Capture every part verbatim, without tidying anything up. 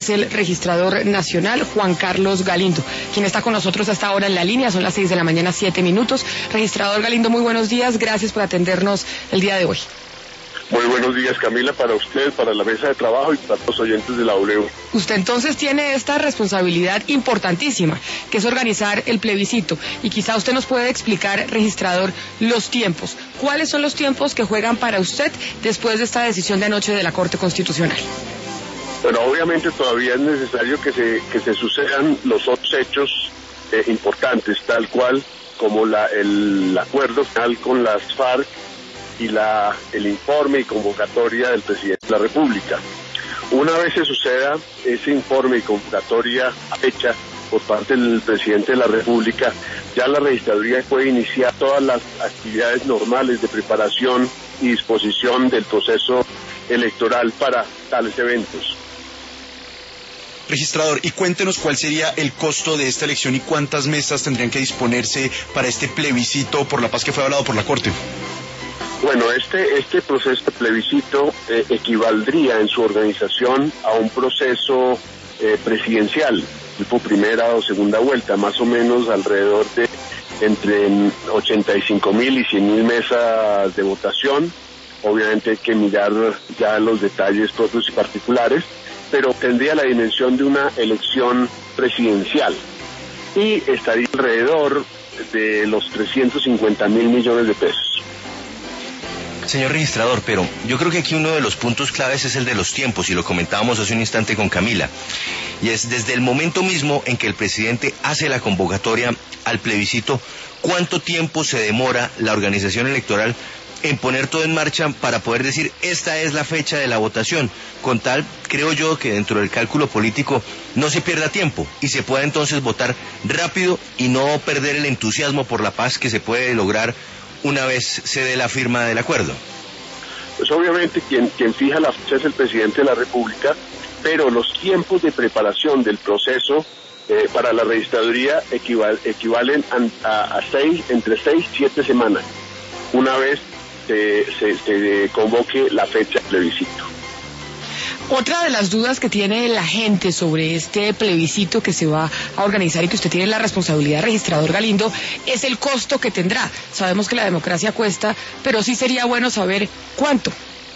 es el registrador nacional Juan Carlos Galindo, quien está con nosotros hasta ahora en la línea. Son las seis de la mañana, siete minutos. Registrador Galindo, muy buenos días, gracias por atendernos el día de hoy. Muy buenos días, Camila, para usted, para la mesa de trabajo y para los oyentes de la W. Usted entonces tiene esta responsabilidad importantísima, que es organizar el plebiscito, y quizá usted nos puede explicar, registrador, los tiempos. ¿Cuáles son los tiempos que juegan para usted después de esta decisión de anoche de la Corte Constitucional? Bueno, obviamente todavía es necesario que se que se sucedan los otros hechos eh, importantes, tal cual como la, el acuerdo final con las FARC y la el informe y convocatoria del presidente de la República. Una vez se suceda ese informe y convocatoria hecha por parte del presidente de la República, ya la registraduría puede iniciar todas las actividades normales de preparación y disposición del proceso electoral para tales eventos. Registrador, y cuéntenos cuál sería el costo de esta elección y cuántas mesas tendrían que disponerse para este plebiscito por la paz que fue hablado por la Corte. Bueno, este este proceso de plebiscito eh, equivaldría en su organización a un proceso eh, presidencial, tipo primera o segunda vuelta, más o menos alrededor de entre ochenta y cinco mil y cien mil mesas de votación. Obviamente hay que mirar ya los detalles propios y particulares, pero tendría la dimensión de una elección presidencial y estaría alrededor de los trescientos cincuenta mil millones de pesos. Señor registrador, pero yo creo que aquí uno de los puntos claves es el de los tiempos, y lo comentábamos hace un instante con Camila, y es desde el momento mismo en que el presidente hace la convocatoria al plebiscito, ¿cuánto tiempo se demora la organización electoral en poner todo en marcha para poder decir esta es la fecha de la votación? Con tal, creo yo, que dentro del cálculo político no se pierda tiempo y se pueda entonces votar rápido y no perder el entusiasmo por la paz que se puede lograr una vez se dé la firma del acuerdo. Pues obviamente quien, quien fija la fecha es el presidente de la República, pero los tiempos de preparación del proceso eh, para la registraduría equival, equivalen a, a, a seis, entre seis y siete semanas, una vez se, se, se convoque la fecha del plebiscito. Otra de las dudas que tiene la gente sobre este plebiscito que se va a organizar y que usted tiene la responsabilidad, registrador Galindo, es el costo que tendrá. Sabemos que la democracia cuesta, pero sí sería bueno saber cuánto.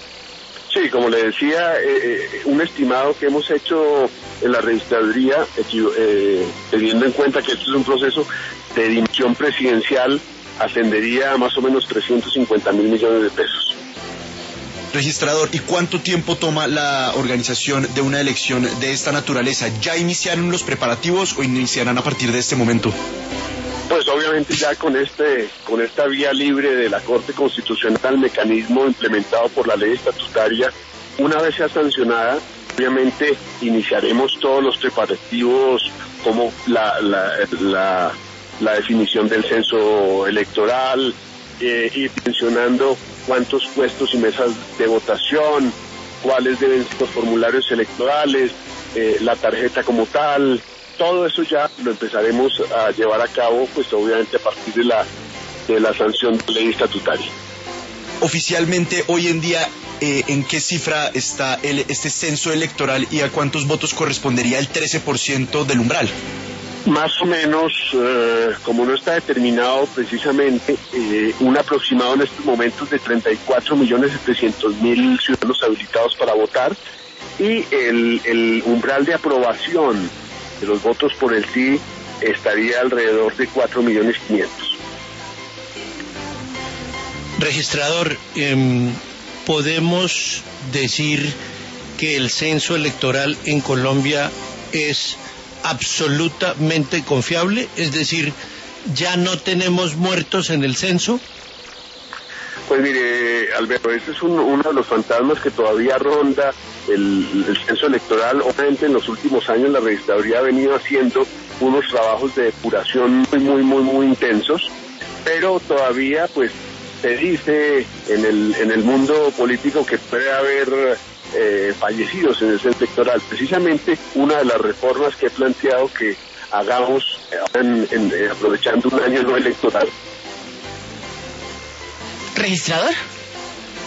Sí, como le decía, eh, un estimado que hemos hecho en la registraduría, eh, teniendo en cuenta que esto es un proceso de dimensión presidencial, ascendería a más o menos trescientos cincuenta mil millones de pesos. Registrador, ¿y cuánto tiempo toma la organización de una elección de esta naturaleza? ¿Ya iniciaron los preparativos o iniciarán a partir de este momento? Pues obviamente ya con este con esta vía libre de la Corte Constitucional, mecanismo implementado por la ley estatutaria, una vez sea sancionada, obviamente iniciaremos todos los preparativos como la la la, la definición del censo electoral, eh, ir mencionando cuántos puestos y mesas de votación, cuáles deben ser los formularios electorales, eh, la tarjeta como tal. Todo eso ya lo empezaremos a llevar a cabo, pues obviamente a partir de la de la sanción de la ley estatutaria. Oficialmente, hoy en día, eh, ¿en qué cifra está el, este censo electoral y a cuántos votos correspondería el trece por ciento del umbral? Más o menos, eh, como no está determinado precisamente, eh, un aproximado en estos momentos de treinta y cuatro millones setecientos mil ciudadanos habilitados para votar, y el, el umbral de aprobación de los votos por el sí estaría alrededor de cuatro millones quinientos. Registrador, eh, ¿podemos decir que el censo electoral en Colombia es absolutamente confiable? Es decir, ¿ya no tenemos muertos en el censo? Pues mire, Alberto, este es un, uno de los fantasmas que todavía ronda el, el censo electoral. Obviamente en los últimos años la registraduría ha venido haciendo unos trabajos de depuración muy, muy, muy, muy intensos, pero todavía pues se dice en el, en el mundo político que puede haber Eh, fallecidos en el censo electoral. Precisamente una de las reformas que he planteado que hagamos en, en, en, aprovechando un año no electoral. ¿Registrador?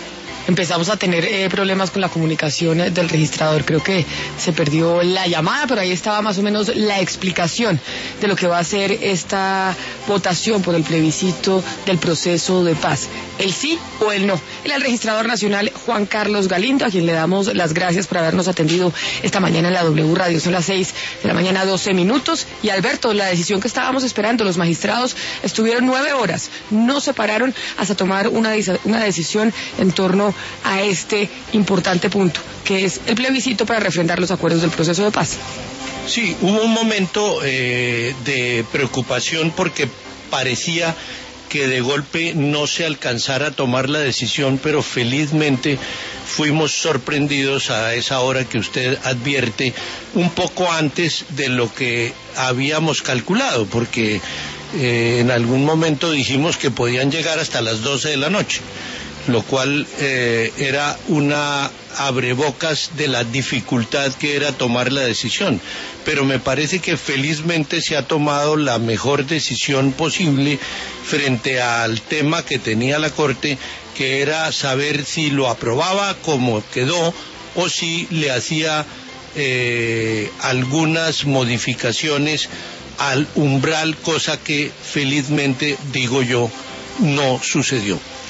empezamos a tener eh, problemas con la comunicación eh, del registrador. Creo que se perdió la llamada, pero ahí estaba más o menos la explicación de lo que va a ser esta votación por el plebiscito del proceso de paz. El sí o el no. El, el registrador nacional Juan Carlos Galindo, a quien le damos las gracias por habernos atendido esta mañana en la W Radio. Son las seis de la mañana, doce minutos. Y Alberto, la decisión que estábamos esperando, los magistrados estuvieron nueve horas, no se pararon hasta tomar una, una decisión en torno a este importante punto, que es el plebiscito para refrendar los acuerdos del proceso de paz. Sí, hubo un momento eh, de preocupación porque parecía que de golpe no se alcanzara a tomar la decisión, pero felizmente fuimos sorprendidos a esa hora que usted advierte, un poco antes de lo que habíamos calculado, porque eh, en algún momento dijimos que podían llegar hasta las doce de la noche, lo cual eh, era una abrebocas de la dificultad que era tomar la decisión, pero me parece que felizmente se ha tomado la mejor decisión posible frente al tema que tenía la Corte, que era saber si lo aprobaba como quedó o si le hacía eh, algunas modificaciones al umbral, cosa que felizmente, digo yo, no sucedió.